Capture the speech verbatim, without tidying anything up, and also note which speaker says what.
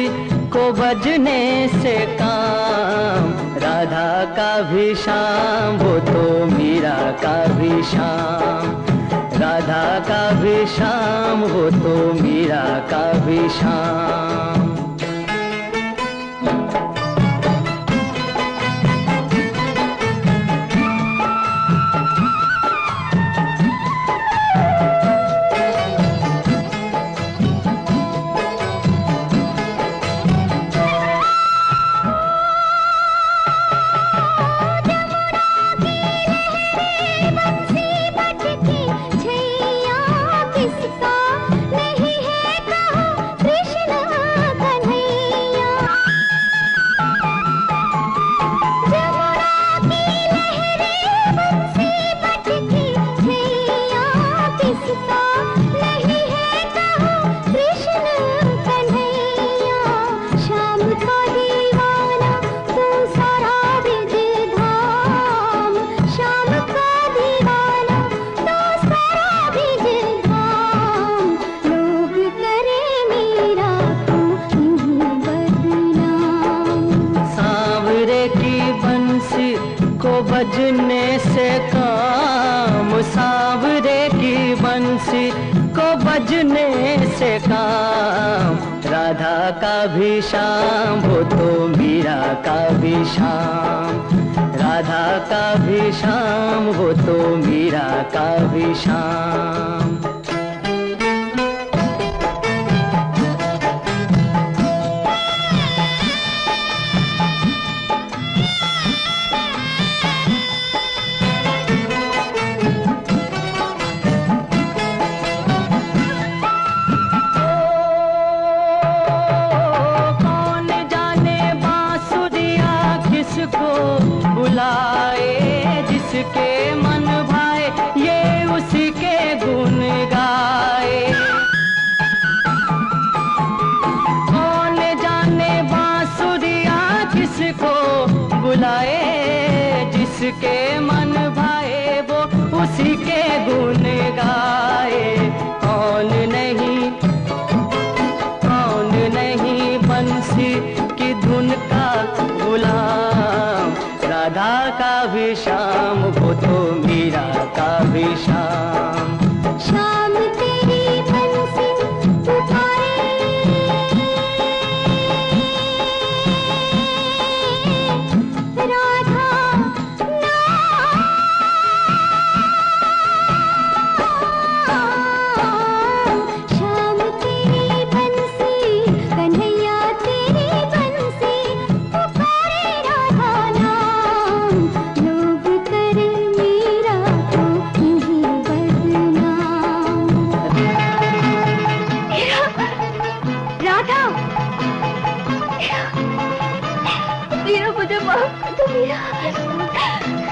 Speaker 1: को बजने से काम, राधा का भी श्याम वो तो मीरा का भी श्याम, राधा का भी श्याम वो तो मीरा का भी श्याम। बजने से काम, सांवरे की बंसी को बजने से काम, राधा का भी श्याम वो तो मीरा का भी श्याम, राधा का भी श्याम वो तो मीरा का भी श्याम। जिसके मन भाए ये उसी के गुण गाए, कौन जाने बांसुरिया किसको बुलाए, जिसके मन भाए वो उसी के गुण गाए। कौन नहीं कौन नहीं बंसी की धुन का गुलाम, राधा का भी श्याम वो तो मीरा का भी श्याम।
Speaker 2: श्याम तेरी बंसी पुकारे, राधा श्याम तेरी बंसी, कन्हैया तेरी बंसी पुकारे राधा नाम, लोग करे मीरा को यही बदनाम। राधा मीरा, मुझे माफ कर दो मीरा।